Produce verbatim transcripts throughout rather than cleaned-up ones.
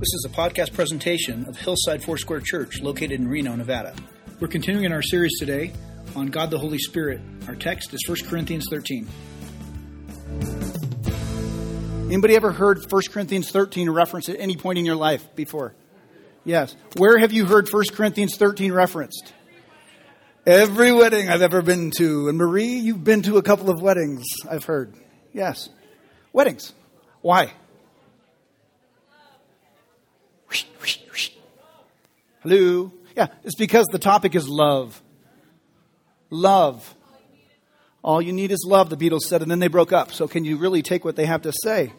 This is a podcast presentation of Hillside Foursquare Church located in Reno, Nevada. We're continuing in our series today on God the Holy Spirit. Our text is First Corinthians thirteen. Anybody ever heard First Corinthians thirteen referenced at any point in your life before? Yes. Where have you heard First Corinthians thirteen referenced? Every wedding I've ever been to. And Marie, you've been to a couple of weddings, I've heard. Yes. Weddings. Why? Hello? Yeah, it's because the topic is love. Love. All you need is love, the Beatles said, and then they broke up. So can you really take what they have to say?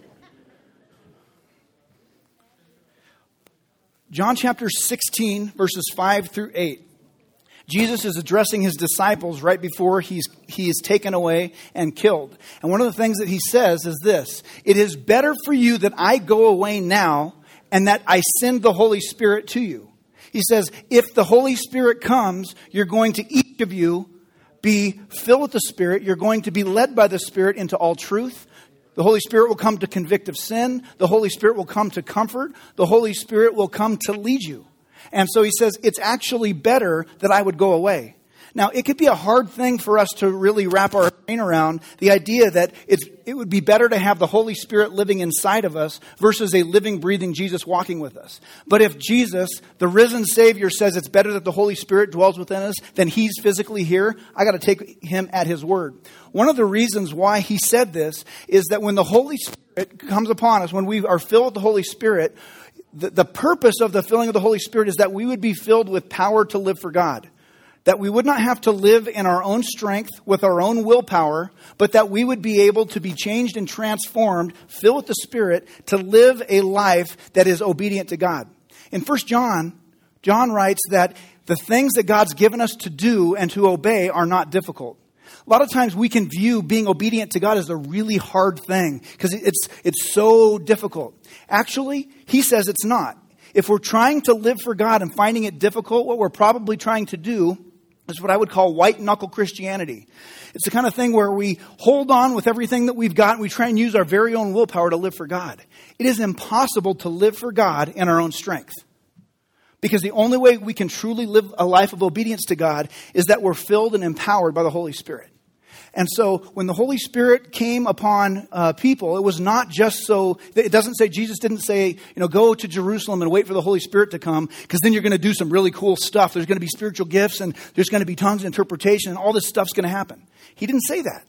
John chapter sixteen, verses five through eight. Jesus is addressing his disciples right before he's he is taken away and killed. And one of the things that he says is this: it is better for you that I go away now and that I send the Holy Spirit to you. He says, if the Holy Spirit comes, you're going to, each of you, be filled with the Spirit. You're going to be led by the Spirit into all truth. The Holy Spirit will come to convict of sin. The Holy Spirit will come to comfort. The Holy Spirit will come to lead you. And so he says, it's actually better that I would go away. Now, it could be a hard thing for us to really wrap our brain around the idea that it's, it would be better to have the Holy Spirit living inside of us versus a living, breathing Jesus walking with us. But if Jesus, the risen Savior, says it's better that the Holy Spirit dwells within us than he's physically here, I got to take him at his word. One of the reasons why he said this is that when the Holy Spirit comes upon us, when we are filled with the Holy Spirit, the, the purpose of the filling of the Holy Spirit is that we would be filled with power to live for God. That we would not have to live in our own strength with our own willpower, but that we would be able to be changed and transformed, filled with the Spirit, to live a life that is obedient to God. In First John, John writes that the things that God's given us to do and to obey are not difficult. A lot of times we can view being obedient to God as a really hard thing because it's, it's so difficult. Actually, he says it's not. If we're trying to live for God and finding it difficult, what we're probably trying to do is what I would call white-knuckle Christianity. It's the kind of thing where we hold on with everything that we've got and we try and use our very own willpower to live for God. It is impossible to live for God in our own strength. Because the only way we can truly live a life of obedience to God is that we're filled and empowered by the Holy Spirit. And so when the Holy Spirit came upon uh, people, it was not just so, it doesn't say, Jesus didn't say, you know, go to Jerusalem and wait for the Holy Spirit to come, because then you're going to do some really cool stuff. There's going to be spiritual gifts and there's going to be tongues and interpretation and all this stuff's going to happen. He didn't say that.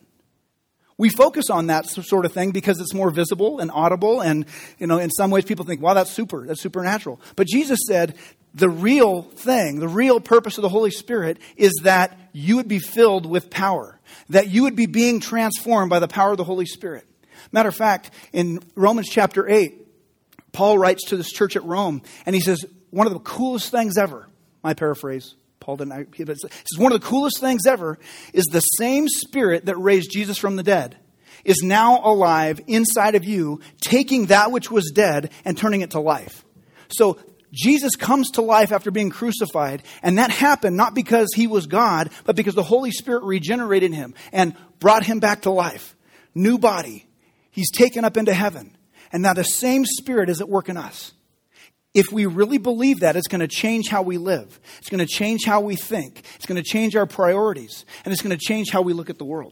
We focus on that sort of thing because it's more visible and audible. And, you know, in some ways people think, wow, that's super, that's supernatural. But Jesus said, the real thing, the real purpose of the Holy Spirit is that you would be filled with power, that you would be being transformed by the power of the Holy Spirit. Matter of fact, in Romans chapter eight, Paul writes to this church at Rome, and he says, one of the coolest things ever, my paraphrase, Paul didn't, he says, one of the coolest things ever is the same Spirit that raised Jesus from the dead is now alive inside of you, taking that which was dead and turning it to life. So Jesus comes to life after being crucified, and that happened not because he was God, but because the Holy Spirit regenerated him and brought him back to life. New body. He's taken up into heaven. And now the same Spirit is at work in us. If we really believe that, it's going to change how we live. It's going to change how we think. It's going to change our priorities. And it's going to change how we look at the world.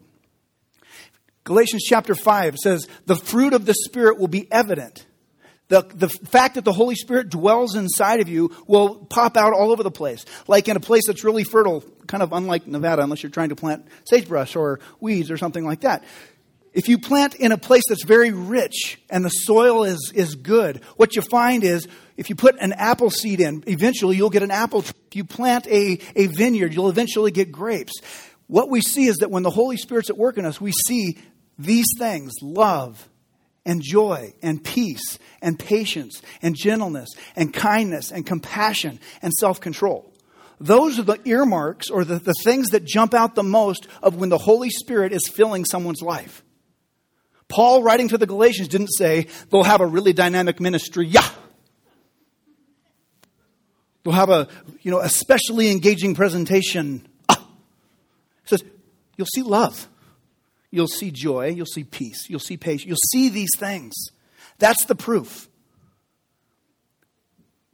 Galatians chapter five says, the fruit of the Spirit will be evident. The, the fact that the Holy Spirit dwells inside of you will pop out all over the place. Like in a place that's really fertile, kind of unlike Nevada, unless you're trying to plant sagebrush or weeds or something like that. If you plant in a place that's very rich and the soil is, is good, what you find is if you put an apple seed in, eventually you'll get an apple tree. If you plant a, a vineyard, you'll eventually get grapes. What we see is that when the Holy Spirit's at work in us, we see these things: love and joy and peace and patience and gentleness and kindness and compassion and self-control. Those are the earmarks or the, the things that jump out the most of when the Holy Spirit is filling someone's life. Paul, writing to the Galatians, didn't say they'll have a really dynamic ministry. Yeah. They'll have a, you know, especially engaging presentation. Ah. He says, you'll see love. You'll see joy. You'll see peace. You'll see patience. You'll see these things. That's the proof.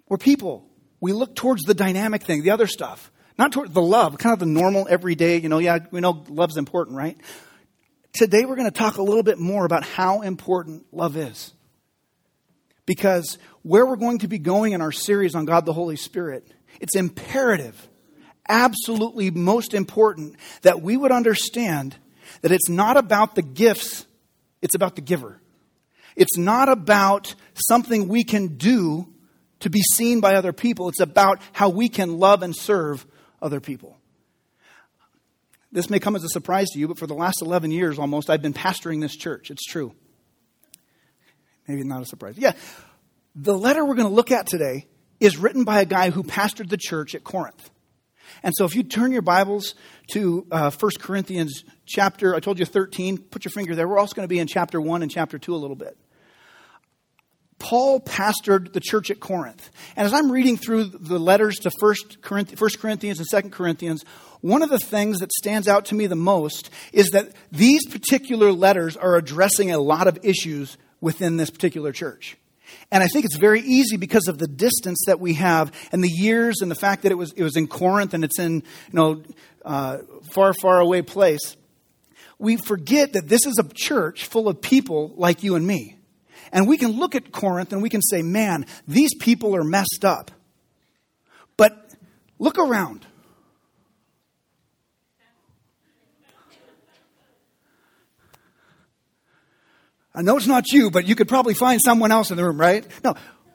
We're people. We look towards the dynamic thing, the other stuff. Not toward the love, kind of the normal, everyday, you know, yeah, we know love's important, right? Today we're going to talk a little bit more about how important love is. Because where we're going to be going in our series on God the Holy Spirit, it's imperative, absolutely most important, that we would understand that it's not about the gifts, it's about the giver. It's not about something we can do to be seen by other people. It's about how we can love and serve other people. This may come as a surprise to you, but for the last eleven years almost, I've been pastoring this church. It's true. Maybe not a surprise. Yeah. The letter we're going to look at today is written by a guy who pastored the church at Corinth. And so if you turn your Bibles to uh, First Corinthians chapter, I told you thirteen, put your finger there. We're also going to be in chapter one and chapter two a little bit. Paul pastored the church at Corinth. And as I'm reading through the letters to First Corinthians and Second Corinthians, one of the things that stands out to me the most is that these particular letters are addressing a lot of issues within this particular church. And I think it's very easy because of the distance that we have and the years and the fact that it was it was in Corinth and it's in, you know, uh, far, far away place. We forget that this is a church full of people like you and me. And we can look at Corinth and we can say, man, these people are messed up. But look around. I know it's not you, but you could probably find someone else in the room, right? No,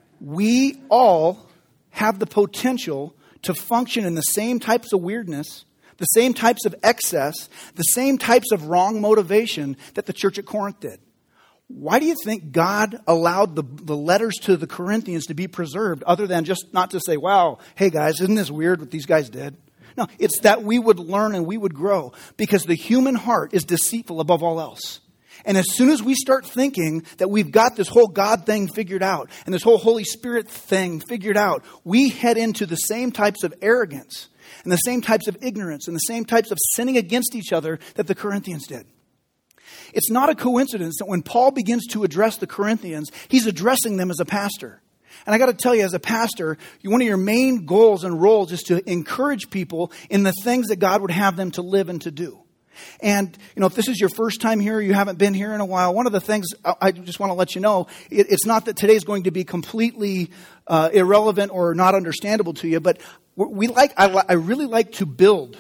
we all have the potential to function in the same types of weirdness, the same types of excess, the same types of wrong motivation that the church at Corinth did. Why do you think God allowed the, the letters to the Corinthians to be preserved other than just not to say, wow, hey guys, isn't this weird what these guys did? No, it's that we would learn and we would grow because the human heart is deceitful above all else. And as soon as we start thinking that we've got this whole God thing figured out and this whole Holy Spirit thing figured out, we head into the same types of arrogance and the same types of ignorance and the same types of sinning against each other that the Corinthians did. It's not a coincidence that when Paul begins to address the Corinthians, he's addressing them as a pastor. And I got to tell you, as a pastor, one of your main goals and roles is to encourage people in the things that God would have them to live and to do. And, you know, if this is your first time here, you haven't been here in a while, one of the things I just want to let you know, it, it's not that today's going to be completely uh, irrelevant or not understandable to you, but we like, I, I really like to build.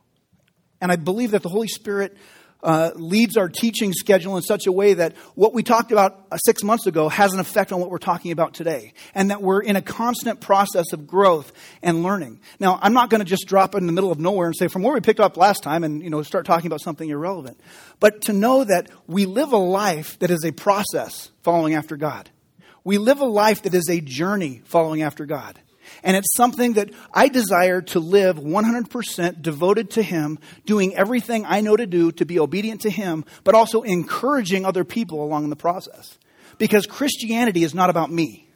And I believe that the Holy Spirit uh, leads our teaching schedule in such a way that what we talked about uh, six months ago has an effect on what we're talking about today. And that we're in a constant process of growth and learning. Now, I'm not going to just drop in the middle of nowhere and say from where we picked up last time and, you know, start talking about something irrelevant. But to know that we live a life that is a process following after God. We live a life that is a journey following after God. And it's something that I desire to live one hundred percent devoted to Him, doing everything I know to do to be obedient to Him, but also encouraging other people along the process. Because Christianity is not about me.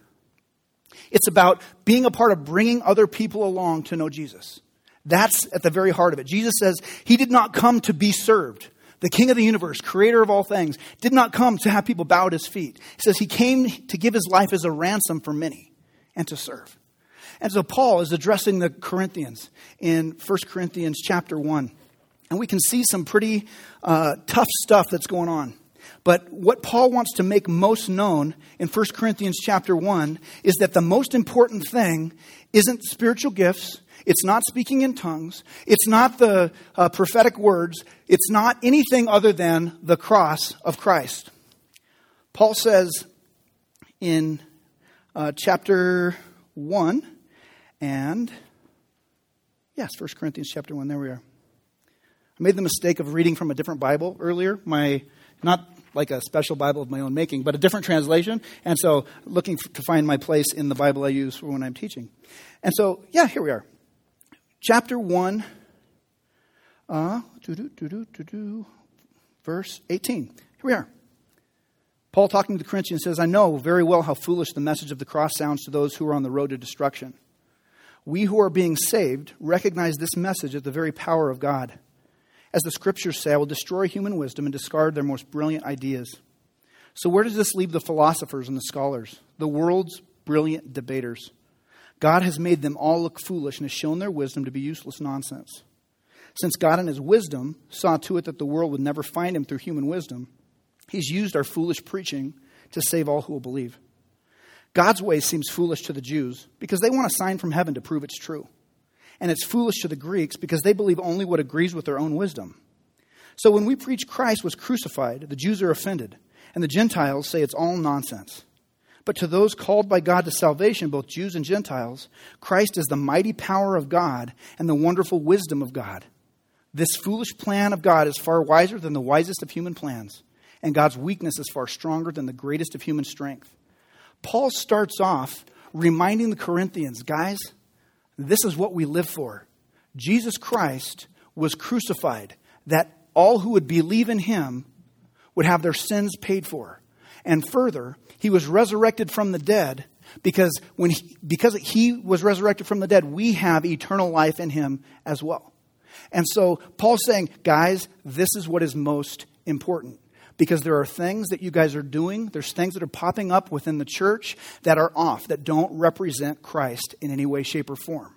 It's about being a part of bringing other people along to know Jesus. That's at the very heart of it. Jesus says He did not come to be served. The King of the universe, creator of all things, did not come to have people bow at His feet. He says He came to give His life as a ransom for many and to serve. And so Paul is addressing the Corinthians in First Corinthians chapter one. And we can see some pretty uh, tough stuff that's going on. But what Paul wants to make most known in First Corinthians chapter one is that the most important thing isn't spiritual gifts. It's not speaking in tongues. It's not the uh, prophetic words. It's not anything other than the cross of Christ. Paul says in uh, chapter one, and yes, First Corinthians chapter one, there we are. I made the mistake of reading from a different Bible earlier. My, not like a special Bible of my own making, but a different translation. And so looking f- to find my place in the Bible I use for when I'm teaching. And so, yeah, here we are. Chapter one, uh, doo-doo, doo-doo, doo-doo, verse eighteen. Here we are. Paul, talking to the Corinthians, says, I know very well how foolish the message of the cross sounds to those who are on the road to destruction. We who are being saved recognize this message as the very power of God. As the scriptures say, I will destroy human wisdom and discard their most brilliant ideas. So where does this leave the philosophers and the scholars, the world's brilliant debaters? God has made them all look foolish and has shown their wisdom to be useless nonsense. Since God in his wisdom saw to it that the world would never find him through human wisdom, he's used our foolish preaching to save all who will believe. God's way seems foolish to the Jews because they want a sign from heaven to prove it's true. And it's foolish to the Greeks because they believe only what agrees with their own wisdom. So when we preach Christ was crucified, the Jews are offended, and the Gentiles say it's all nonsense. But to those called by God to salvation, both Jews and Gentiles, Christ is the mighty power of God and the wonderful wisdom of God. This foolish plan of God is far wiser than the wisest of human plans, and God's weakness is far stronger than the greatest of human strength. Paul starts off reminding the Corinthians, guys, this is what we live for. Jesus Christ was crucified, that all who would believe in him would have their sins paid for. And further, he was resurrected from the dead because when he, because he was resurrected from the dead, we have eternal life in him as well. And so Paul's saying, guys, this is what is most important. Because there are things that you guys are doing, there's things that are popping up within the church that are off, that don't represent Christ in any way, shape, or form.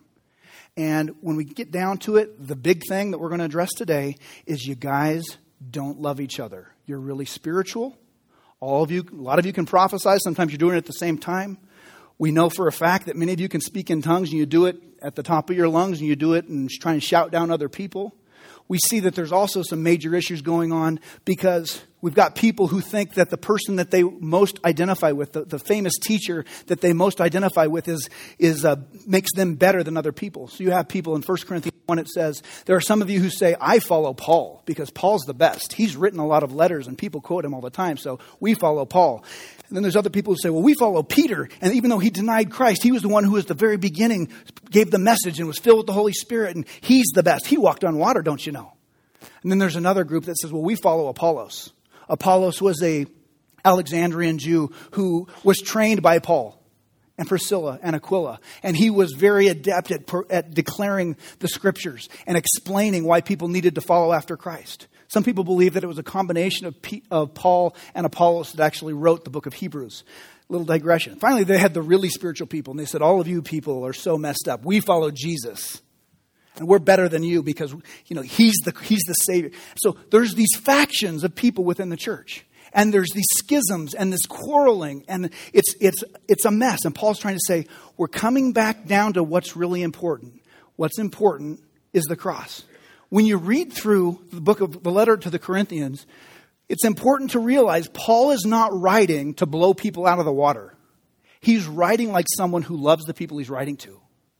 And when we get down to it, the big thing that we're going to address today is you guys don't love each other. You're really spiritual. All of you, a lot of you can prophesy. Sometimes you're doing it at the same time. We know for a fact that many of you can speak in tongues and you do it at the top of your lungs and you do it and try and shout down other people. We see that there's also some major issues going on because we've got people who think that the person that they most identify with, the, the famous teacher that they most identify with is, is uh, makes them better than other people. So you have people in First Corinthians one, it says, there are some of you who say, I follow Paul because Paul's the best. He's written a lot of letters and people quote him all the time, so we follow Paul. And then there's other people who say, well, we follow Peter. And even though he denied Christ, he was the one who at the very beginning gave the message and was filled with the Holy Spirit. And he's the best. He walked on water, don't you know? And then there's another group that says, well, we follow Apollos. Apollos was a Alexandrian Jew who was trained by Paul and Priscilla and Aquila. And he was very adept at, at declaring the scriptures and explaining why people needed to follow after Christ. Some people believe that it was a combination of, P, of Paul and Apollos that actually wrote the book of Hebrews. Little digression. Finally, they had the really spiritual people, and they said, all of you people are so messed up. We follow Jesus, and we're better than you because, you know, he's the he's the Savior. So there's these factions of people within the church, and there's these schisms and this quarreling, and it's it's it's a mess. And Paul's trying to say, we're coming back down to what's really important. What's important is the cross. When you read through the book of the letter to the Corinthians, it's important to realize Paul is not writing to blow people out of the water. He's writing like someone who loves the people he's writing to.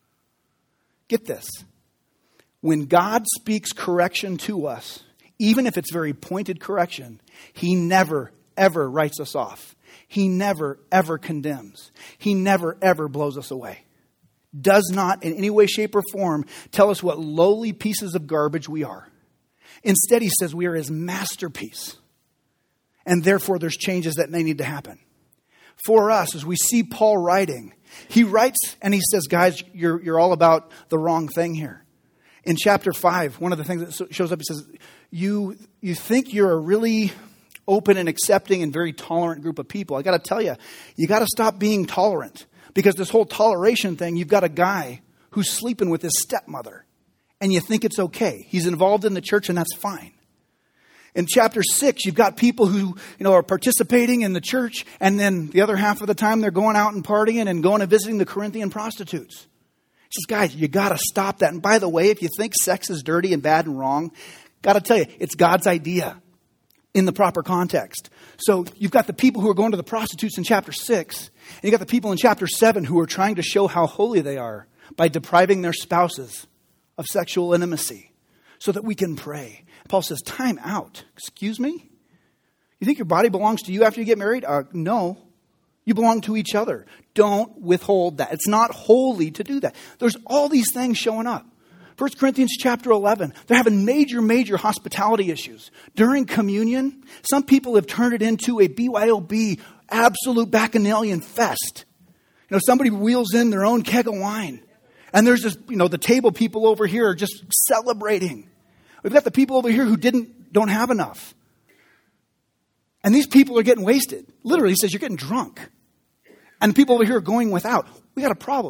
Get this. When God speaks correction to us, even if it's very pointed correction, he never, ever writes us off. He never, ever condemns. He never, ever blows us away. Does not in any way, shape, or form tell us what lowly pieces of garbage we are. Instead, he says we are his masterpiece. And therefore, there's changes that may need to happen. For us, as we see Paul writing, he writes and he says, guys, you're, you're all about the wrong thing here. In chapter five, one of the things that shows up, he says, you, you think you're a really open and accepting and very tolerant group of people. I got to tell you, you got to stop being tolerant. Because this whole toleration thing, you've got a guy who's sleeping with his stepmother. And you think it's okay. He's involved in the church and that's fine. In chapter six, you've got people who, you know, are participating in the church. And then the other half of the time, they're going out and partying and going and visiting the Corinthian prostitutes. He says, guys, you got to stop that. And by the way, if you think sex is dirty and bad and wrong, got to tell you, it's God's idea in the proper context. So you've got the people who are going to the prostitutes in chapter six. And you've got the people in chapter seven who are trying to show how holy they are by depriving their spouses of sexual intimacy so that we can pray. Paul says, time out. Excuse me? You think your body belongs to you after you get married? Uh, no. You belong to each other. Don't withhold that. It's not holy to do that. There's all these things showing up. First Corinthians chapter eleven, they're having major, major hospitality issues. During communion, some people have turned it into a B Y O B, absolute bacchanalian fest. You know, somebody wheels in their own keg of wine. And there's just, you know, the table people over here are just celebrating. We've got the people over here who didn't, don't have enough. And these people are getting wasted. Literally, he says, you're getting drunk. And the people over here are going without. We got a problem.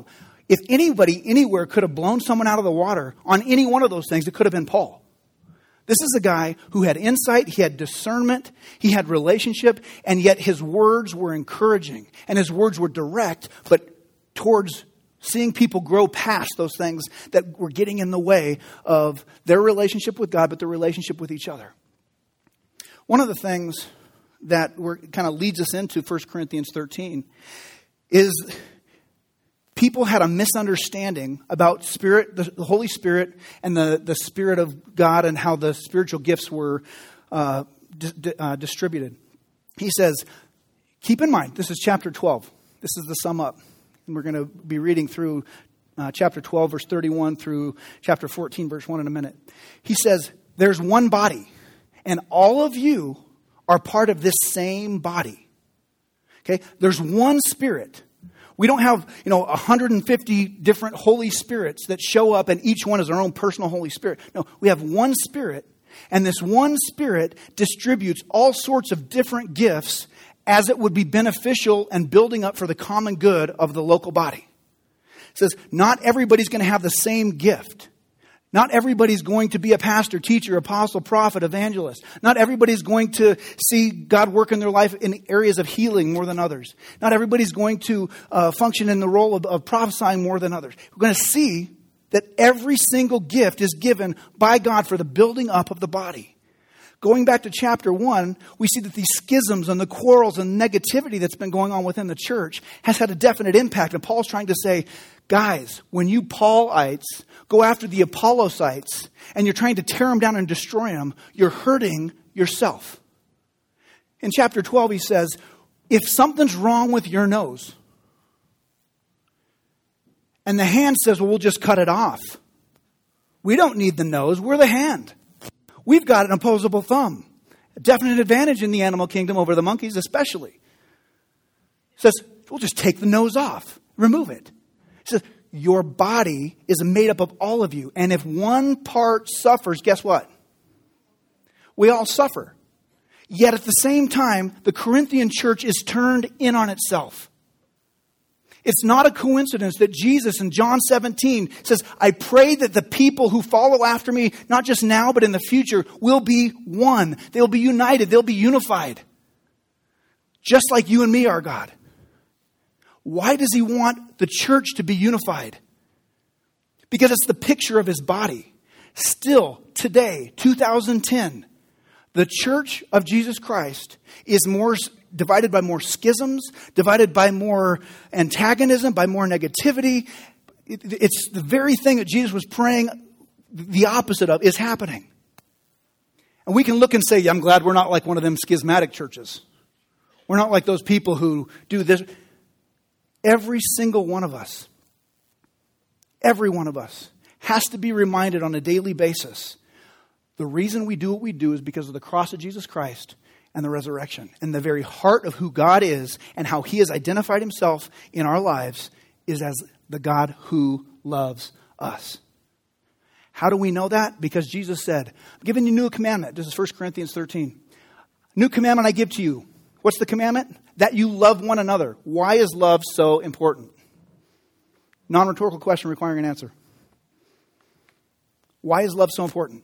If anybody anywhere could have blown someone out of the water on any one of those things, it could have been Paul. This is a guy who had insight, he had discernment, he had relationship, and yet his words were encouraging. And his words were direct, but towards seeing people grow past those things that were getting in the way of their relationship with God, but their relationship with each other. One of the things that we're, kind of leads us into First Corinthians thirteen is people had a misunderstanding about Spirit, the, the Holy Spirit, and the, the Spirit of God, and how the spiritual gifts were uh, di- uh, distributed. He says, keep in mind, this is chapter twelve. This is the sum up. And we're going to be reading through uh, chapter twelve, verse thirty-one, through chapter fourteen, verse one in a minute. He says, there's one body, and all of you are part of this same body. Okay? There's one Spirit. We don't have, you know, one hundred fifty different Holy Spirits that show up, and each one is our own personal Holy Spirit. No, we have one Spirit, and this one Spirit distributes all sorts of different gifts as it would be beneficial and building up for the common good of the local body. It says, not everybody's going to have the same gift. Not everybody's going to be a pastor, teacher, apostle, prophet, evangelist. Not everybody's going to see God work in their life in areas of healing more than others. Not everybody's going to uh, function in the role of, of prophesying more than others. We're going to see that every single gift is given by God for the building up of the body. Going back to chapter one, we see that these schisms and the quarrels and negativity that's been going on within the church has had a definite impact. And Paul's trying to say, guys, when you Paulites go after the Apollosites and you're trying to tear them down and destroy them, you're hurting yourself. In chapter twelve, he says, if something's wrong with your nose, and the hand says, well, we'll just cut it off. We don't need the nose, we're the hand. We've got an opposable thumb. A definite advantage in the animal kingdom over the monkeys especially. It says, we'll just take the nose off. Remove it. It says, your body is made up of all of you. And if one part suffers, guess what? We all suffer. Yet at the same time, the Corinthian church is turned in on itself. It's not a coincidence that Jesus in John seventeen says, I pray that the people who follow after me, not just now, but in the future, will be one. They'll be united. They'll be unified. Just like you and me are, God. Why does he want the church to be unified? Because it's the picture of his body. Still, today, two thousand ten, the church of Jesus Christ is more divided by more schisms, divided by more antagonism, by more negativity. It's the very thing that Jesus was praying the opposite of is happening. And we can look and say, yeah, I'm glad we're not like one of them schismatic churches. We're not like those people who do this. Every single one of us, every one of us has to be reminded on a daily basis. The reason we do what we do is because of the cross of Jesus Christ and the resurrection. And the very heart of who God is and how he has identified himself in our lives is as the God who loves us. How do we know that? Because Jesus said, I'm giving you a new commandment. This is First Corinthians thirteen. New commandment I give to you. What's the commandment? That you love one another. Why is love so important? Non-rhetorical question requiring an answer. Why is love so important?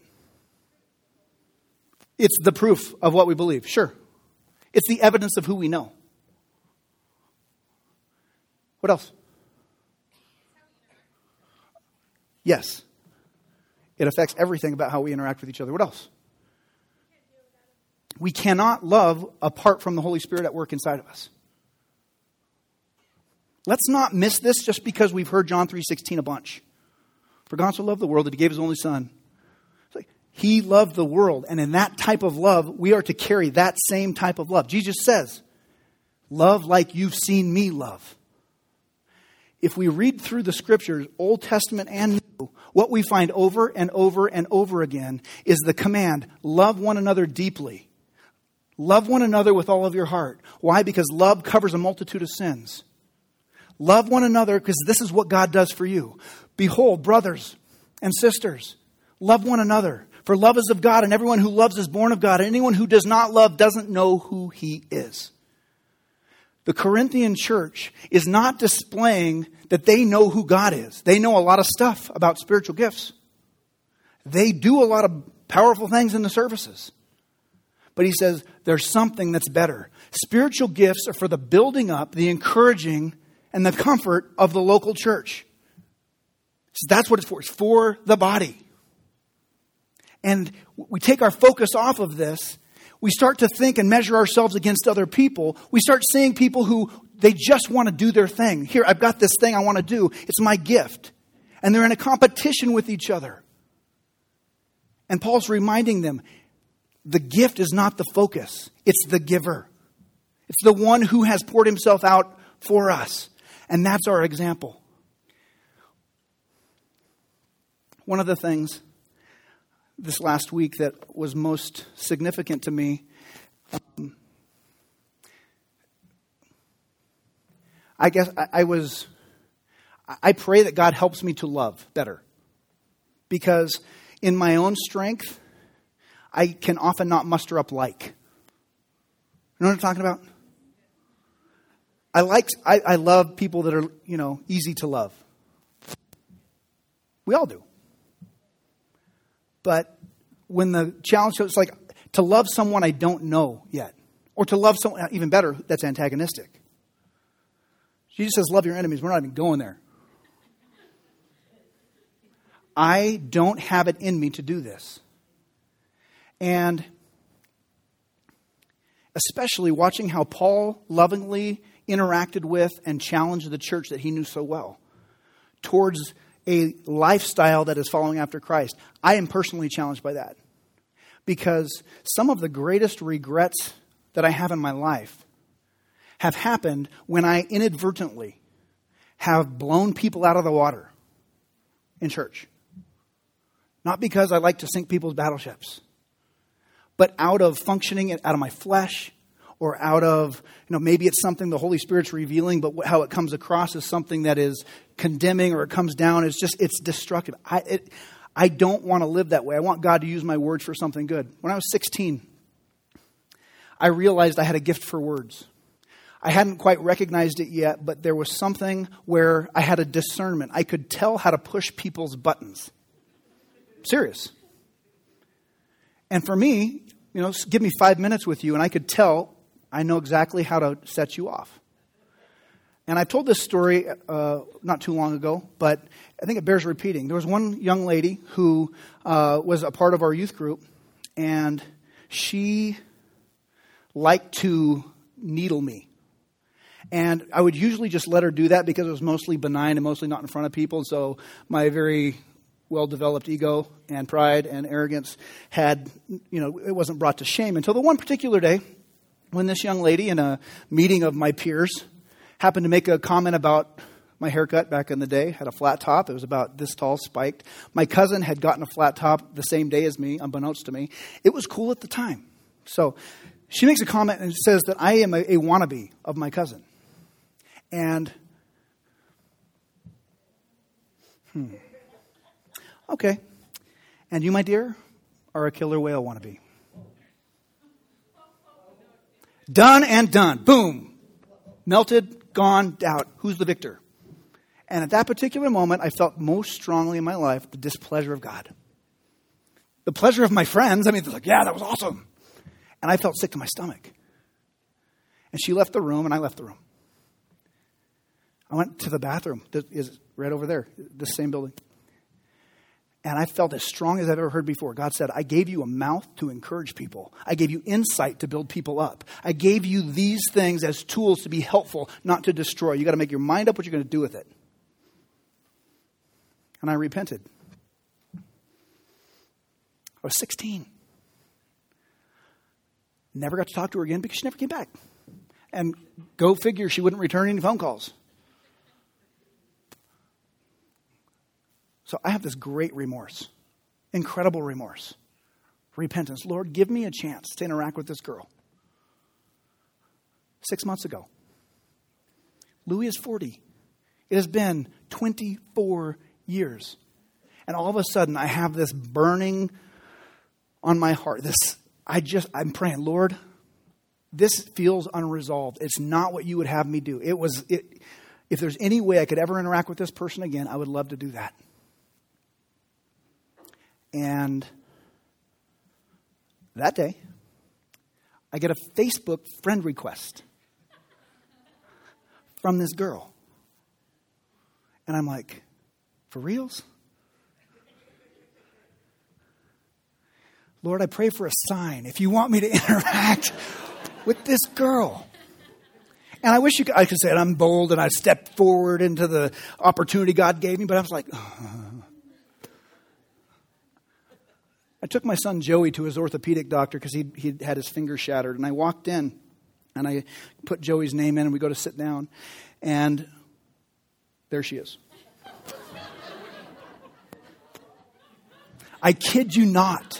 It's the proof of what we believe. Sure. It's the evidence of who we know. What else? Yes. It affects everything about how we interact with each other. What else? We cannot love apart from the Holy Spirit at work inside of us. Let's not miss this just because we've heard John three sixteen a bunch. For God so loved the world that he gave his only son. It's like he loved the world. And in that type of love, we are to carry that same type of love. Jesus says, love like you've seen me love. If we read through the scriptures, Old Testament and New, what we find over and over and over again is the command, love one another deeply. Love one another with all of your heart. Why? Because love covers a multitude of sins. Love one another because this is what God does for you. Behold, brothers and sisters, love one another. For love is of God, and everyone who loves is born of God. And anyone who does not love doesn't know who he is. The Corinthian church is not displaying that they know who God is. They know a lot of stuff about spiritual gifts. They do a lot of powerful things in the services. But he says there's something that's better. Spiritual gifts are for the building up, the encouraging, and the comfort of the local church. So that's what it's for. It's for the body. And we take our focus off of this. We start to think and measure ourselves against other people. We start seeing people who they just want to do their thing. Here, I've got this thing I want to do. It's my gift. And they're in a competition with each other. And Paul's reminding them, the gift is not the focus. It's the giver. It's the one who has poured himself out for us. And that's our example. One of the things this last week that was most significant to me, um, I guess I, I was, I pray that God helps me to love better. Because in my own strength, I can often not muster up like. You know what I'm talking about? I like, I, I love people that are, you know, easy to love. We all do. But when the challenge, it's like to love someone I don't know yet. Or to love someone, even better, that's antagonistic. Jesus says, love your enemies. We're not even going there. I don't have it in me to do this. And especially watching how Paul lovingly interacted with and challenged the church that he knew so well towards a lifestyle that is following after Christ. I am personally challenged by that. Because some of the greatest regrets that I have in my life have happened when I inadvertently have blown people out of the water in church. Not because I like to sink people's battleships, but out of functioning out of my flesh, or out of, you know, maybe it's something the Holy Spirit's revealing, but how it comes across is something that is condemning, or it comes down, it's just, it's destructive. I, it, I don't want to live that way. I want God to use my words for something good. When I was sixteen, I realized I had a gift for words. I hadn't quite recognized it yet, but there was something where I had a discernment. I could tell how to push people's buttons. Serious. And for me, you know, give me five minutes with you and I could tell I know exactly how to set you off. And I told this story uh, not too long ago, but I think it bears repeating. There was one young lady who uh, was a part of our youth group, and she liked to needle me. And I would usually just let her do that because it was mostly benign and mostly not in front of people. So my very well-developed ego and pride and arrogance had, you know, it wasn't brought to shame until the one particular day when this young lady in a meeting of my peers happened to make a comment about my haircut back in the day. Had a flat top. It was about this tall, spiked. My cousin had gotten a flat top the same day as me, unbeknownst to me. It was cool at the time. So she makes a comment and says that I am a, a wannabe of my cousin. And, hmm. Okay. And you, my dear, are a killer whale wannabe. Done and done. Boom. Melted, gone, out. Who's the victor? And at that particular moment, I felt most strongly in my life the displeasure of God. The pleasure of my friends. I mean, they're like, yeah, that was awesome. And I felt sick to my stomach. And she left the room, and I left the room. I went to the bathroom. That is right over there, this same building. And I felt as strong as I've ever heard before. God said, I gave you a mouth to encourage people. I gave you insight to build people up. I gave you these things as tools to be helpful, not to destroy. You got to make your mind up what you're going to do with it. And I repented. I was sixteen. Never got to talk to her again because she never came back. And go figure, she wouldn't return any phone calls. So I have this great remorse, incredible remorse, repentance. Lord, give me a chance to interact with this girl. Six months ago. Louis is forty. It has been twenty-four years. And all of a sudden I have this burning on my heart. This, I just, I'm praying, Lord, this feels unresolved. It's not what you would have me do. It was, it, if there's any way I could ever interact with this person again, I would love to do that. And that day, I get a Facebook friend request from this girl. And I'm like, for reals? Lord, I pray for a sign if you want me to interact with this girl. And I wish you could, I could say I'm bold and I stepped forward into the opportunity God gave me, but I was like, oh. I took my son Joey to his orthopedic doctor because he he had his finger shattered. And I walked in and I put Joey's name in and we go to sit down. And there she is. I kid you not.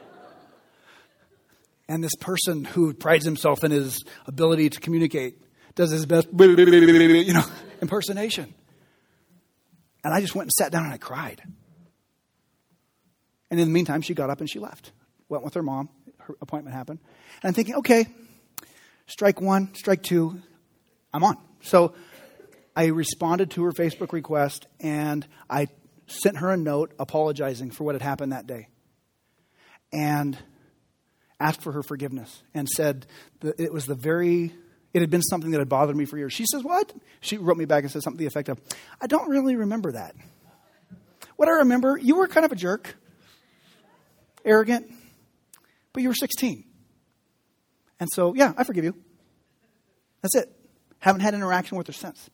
And this person who prides himself in his ability to communicate does his best, you know, impersonation. And I just went and sat down and I cried. And in the meantime, she got up and she left. Went with her mom. Her appointment happened. And I'm thinking, okay, strike one, strike two, I'm on. So I responded to her Facebook request and I sent her a note apologizing for what had happened that day. And asked for her forgiveness and said that it was the very, it had been something that had bothered me for years. She says, what? She wrote me back and said something to the effect of, I don't really remember that. What I remember, you were kind of a jerk, arrogant, but you were sixteen. And so, yeah, I forgive you. That's it. Haven't had interaction with her since.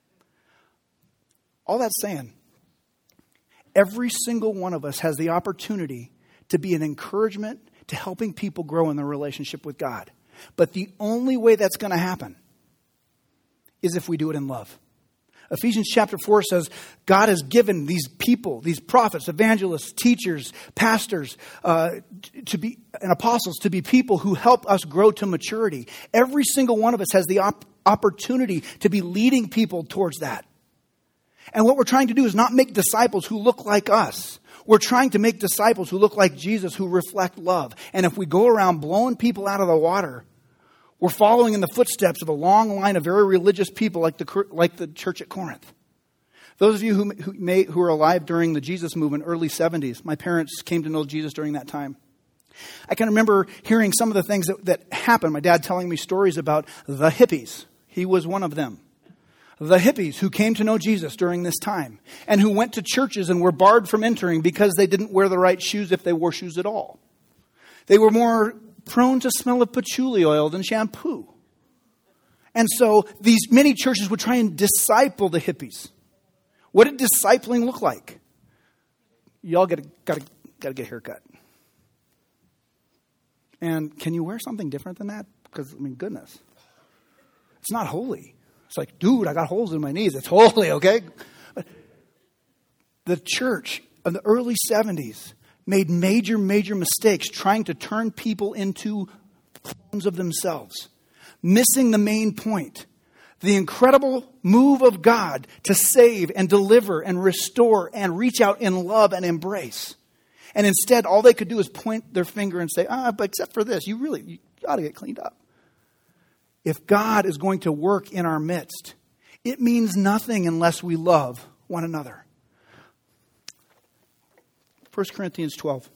All that's saying, every single one of us has the opportunity to be an encouragement to helping people grow in their relationship with God. But the only way that's going to happen is if we do it in love. Ephesians chapter four says, God has given these people, these prophets, evangelists, teachers, pastors, uh, to be and apostles to be people who help us grow to maturity. Every single one of us has the op- opportunity to be leading people towards that. And what we're trying to do is not make disciples who look like us. We're trying to make disciples who look like Jesus, who reflect love. And if we go around blowing people out of the water, we're following in the footsteps of a long line of very religious people like the like the church at Corinth. Those of you who who, may, who are alive during the Jesus movement, early seventies, my parents came to know Jesus during that time. I can remember hearing some of the things that, that happened. My dad telling me stories about the hippies. He was one of them. The hippies who came to know Jesus during this time and who went to churches and were barred from entering because they didn't wear the right shoes if they wore shoes at all. They were more prone to smell of patchouli oil than shampoo. And so these many churches would try and disciple the hippies. What did discipling look like? Y'all got to got to got to get a haircut. And can you wear something different than that? Because I mean, goodness, it's not holy. It's like, dude, I got holes in my knees. It's holy, okay? But the church of the early seventies made major, major mistakes trying to turn people into clones of themselves, missing the main point. The incredible move of God to save and deliver and restore and reach out in love and embrace. And instead, all they could do is point their finger and say, ah, but except for this, you really, you got to get cleaned up. If God is going to work in our midst, it means nothing unless we love one another. First Corinthians twelve.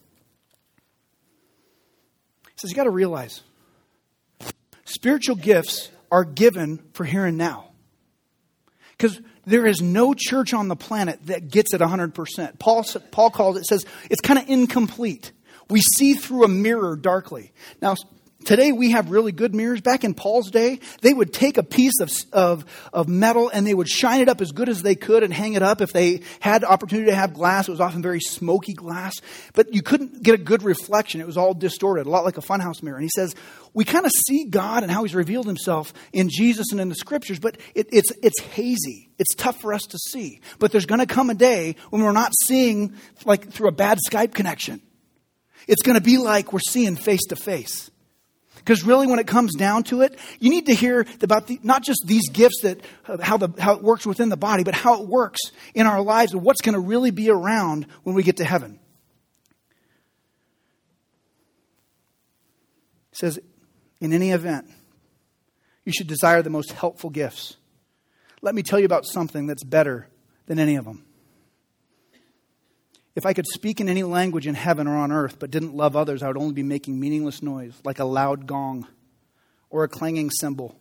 It says you got to realize spiritual gifts are given for here and now. Because there is no church on the planet that gets it one hundred percent. Paul, Paul calls it, says it's kind of incomplete. We see through a mirror darkly. Now, today we have really good mirrors. Back in Paul's day, they would take a piece of, of, of metal and they would shine it up as good as they could and hang it up. If they had the opportunity to have glass, it was often very smoky glass. But you couldn't get a good reflection. It was all distorted, a lot like a funhouse mirror. And he says, we kind of see God and how he's revealed himself in Jesus and in the scriptures, but it, it's, it's hazy. It's tough for us to see. But there's going to come a day when we're not seeing like through a bad Skype connection. It's going to be like we're seeing face to face. Because really, when it comes down to it, you need to hear about the, not just these gifts, that uh, how the how it works within the body, but how it works in our lives and what's going to really be around when we get to heaven. It says, in any event, You should desire the most helpful gifts. Let me tell you about something that's better than any of them. If I could speak in any language in heaven or on earth but didn't love others, I would only be making meaningless noise, like a loud gong or a clanging cymbal.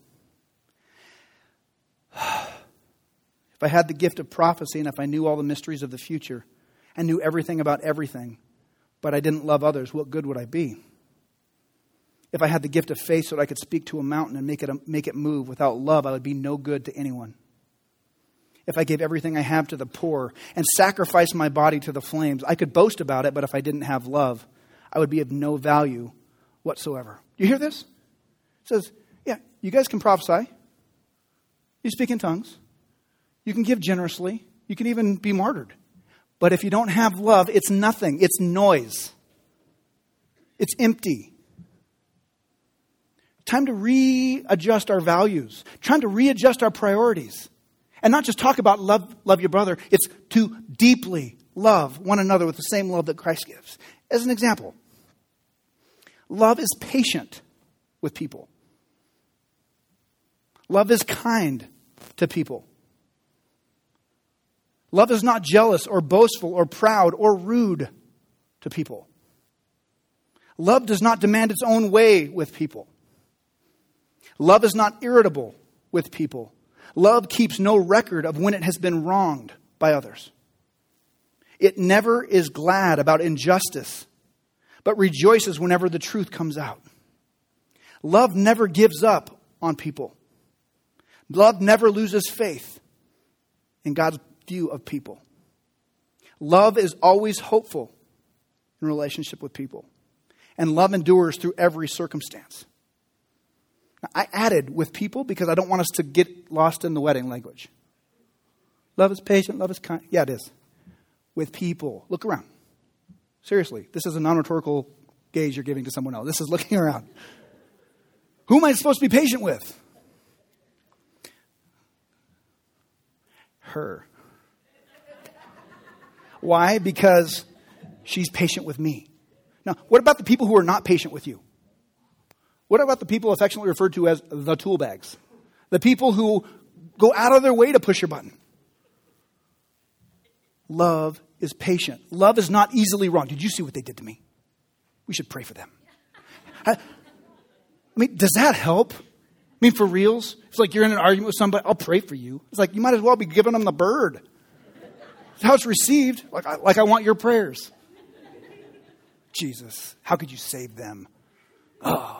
If I had the gift of prophecy and if I knew all the mysteries of the future and knew everything about everything, but I didn't love others, what good would I be? If I had the gift of faith so that I could speak to a mountain and make it, make it move, without love, I would be no good to anyone. If I gave everything I have to the poor and sacrificed my body to the flames, I could boast about it, but if I didn't have love, I would be of no value whatsoever. You hear this? It says, yeah, you guys can prophesy. You speak in tongues. You can give generously. You can even be martyred. But if you don't have love, it's nothing. It's noise. It's empty. Time to readjust our values. Trying to readjust our priorities. And not just talk about love, love your brother. It's to deeply love one another with the same love that Christ gives. As an example, love is patient with people. Love is kind to people. Love is not jealous or boastful or proud or rude to people. Love does not demand its own way with people. Love is not irritable with people. Love keeps no record of when it has been wronged by others. It never is glad about injustice, but rejoices whenever the truth comes out. Love never gives up on people. Love never loses faith in God's view of people. Love is always hopeful in relationship with people. And love endures through every circumstance. I added with people because I don't want us to get lost in the wedding language. Love is patient, love is kind. Yeah, it is. With people. Look around. Seriously, this is a non-rhetorical gaze you're giving to someone else. This is looking around. Who am I supposed to be patient with? Her. Why? Because she's patient with me. Now, what about the people who are not patient with you? What about the people affectionately referred to as the tool bags? The people who go out of their way to push your button. Love is patient. Love is not easily wrong. Did you see what they did to me? We should pray for them. I, I mean, does that help? I mean, for reals? It's like you're in an argument with somebody. I'll pray for you. It's like you might as well be giving them the bird. It's how it's received. Like I, like I want your prayers. Jesus, how could you save them? Oh.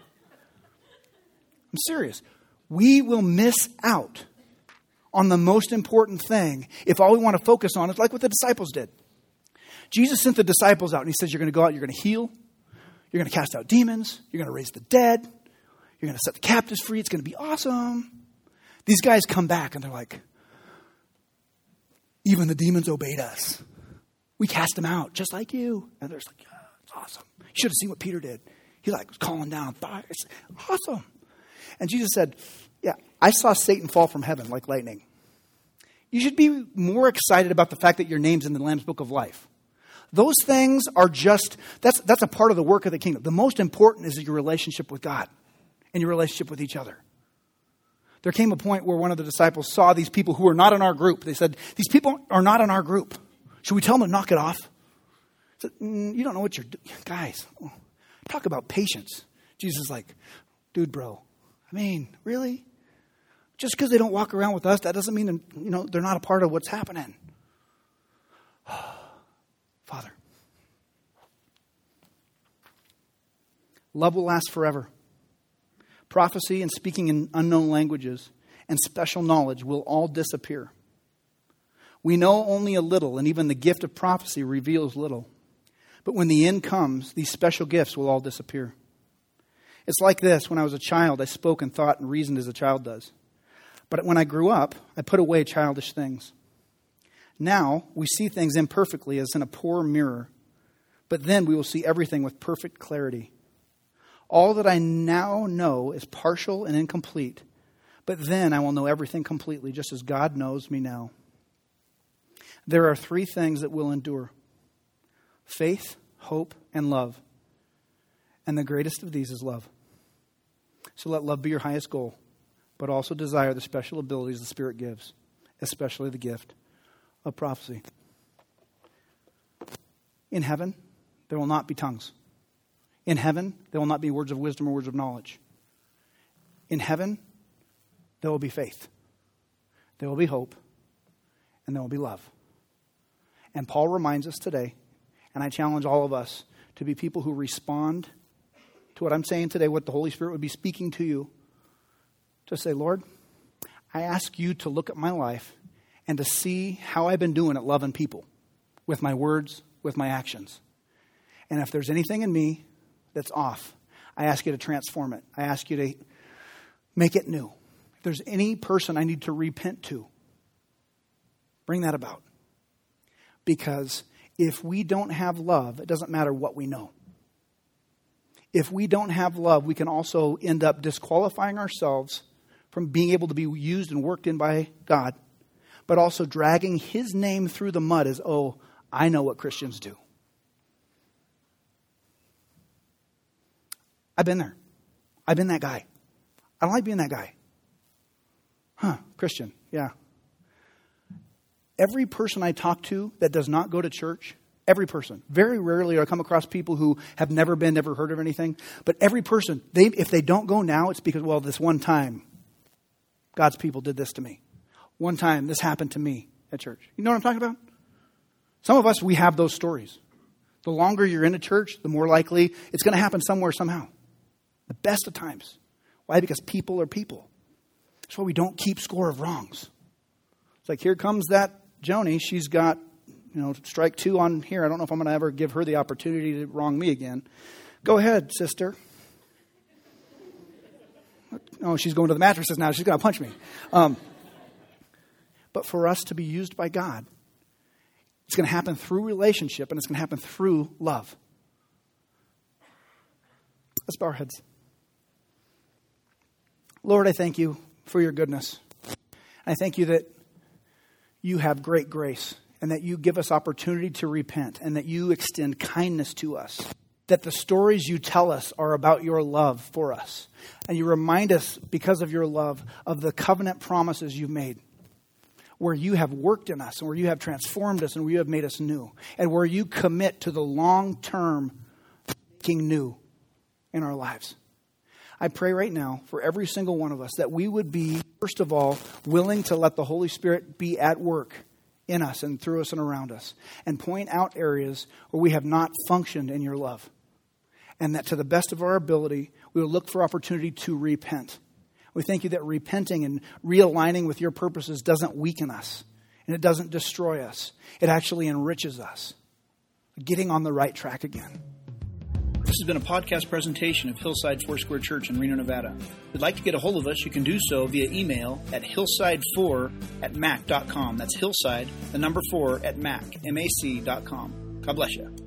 I'm serious. We will miss out on the most important thing if all we want to focus on is like what the disciples did. Jesus sent the disciples out and he says, you're going to go out, you're going to heal, you're going to cast out demons, you're going to raise the dead, you're going to set the captives free, it's going to be awesome. These guys come back and they're like, even the demons obeyed us. We cast them out just like you. And they're just like, yeah, it's awesome. You should have seen what Peter did. He like was calling down fire. It's awesome. And Jesus said, yeah, I saw Satan fall from heaven like lightning. You should be more excited about the fact that your name's in the Lamb's Book of Life. Those things are just, that's that's a part of the work of the kingdom. The most important is your relationship with God and your relationship with each other. There came a point where one of the disciples saw these people who were not in our group. They said, these people are not in our group. Should we tell them to knock it off? I said, mm, you don't know what you're doing. Guys, talk about patience. Jesus is like, dude, bro. I mean, really? Just because they don't walk around with us, that doesn't mean they're, you know, they're not a part of what's happening. Father, love will last forever. Prophecy and speaking in unknown languages and special knowledge will all disappear. We know only a little, and even the gift of prophecy reveals little. But when the end comes, these special gifts will all disappear. It's like this. When I was a child, I spoke and thought and reasoned as a child does. But when I grew up, I put away childish things. Now, we see things imperfectly as in a poor mirror. But then we will see everything with perfect clarity. All that I now know is partial and incomplete. But then I will know everything completely, just as God knows me now. There are three things that will endure: faith, hope, and love. And the greatest of these is love. So let love be your highest goal. but also desire the special abilities the Spirit gives, especially the gift of prophecy. In heaven, there will not be tongues. In heaven, there will not be words of wisdom or words of knowledge. In heaven, there will be faith. There will be hope. And there will be love. And Paul reminds us today, and I challenge all of us to be people who respond to what I'm saying today, what the Holy Spirit would be speaking to you. To say, Lord, I ask you to look at my life and to see how I've been doing at loving people with my words, with my actions. And if there's anything in me that's off, I ask you to transform it. I ask you to make it new. If there's any person I need to repent to, bring that about. Because if we don't have love, it doesn't matter what we know. If we don't have love, we can also end up disqualifying ourselves from being able to be used and worked in by God, but also dragging his name through the mud as, oh, I know what Christians do. I've been there. I've been that guy. I don't like being that guy. Huh, Christian, yeah. Every person I talk to that does not go to church, every person, very rarely do I come across people who have never been, never heard of anything, but every person, they if they don't go now, it's because, well, this one time, God's people did this to me. One time, this happened to me at church. You know what I'm talking about? Some of us, we have those stories. The longer you're in a church, the more likely it's going to happen somewhere, somehow. The best of times. Why? Because people are people. That's why we don't keep score of wrongs. It's like, here comes that Joni. She's got, you know, strike two on here. I don't know if I'm going to ever give her the opportunity to wrong me again. Go ahead, sister. Oh, she's going to the mattresses now. She's going to punch me. Um, but for us to be used by God, it's going to happen through relationship, and it's going to happen through love. Let's bow our heads. Lord, I thank you for your goodness. I thank you that you have great grace and that you give us opportunity to repent and that you extend kindness to us. That the stories you tell us are about your love for us. And you remind us, because of your love, of the covenant promises you've made. Where you have worked in us and where you have transformed us and where you have made us new. And where you commit to the long-term making new in our lives. I pray right now for every single one of us that we would be, first of all, willing to let the Holy Spirit be at work in us and through us and around us. And point out areas where we have not functioned in your love. And that to the best of our ability, we will look for opportunity to repent. We thank you that repenting and realigning with your purposes doesn't weaken us. And it doesn't destroy us. It actually enriches us. Getting on the right track again. This has been a podcast presentation of Hillside Foursquare Church in Reno, Nevada. If you'd like to get a hold of us, you can do so via email at hillside four at mac dot com. That's hillside, the number four, at mac, M A C dot com. God bless you.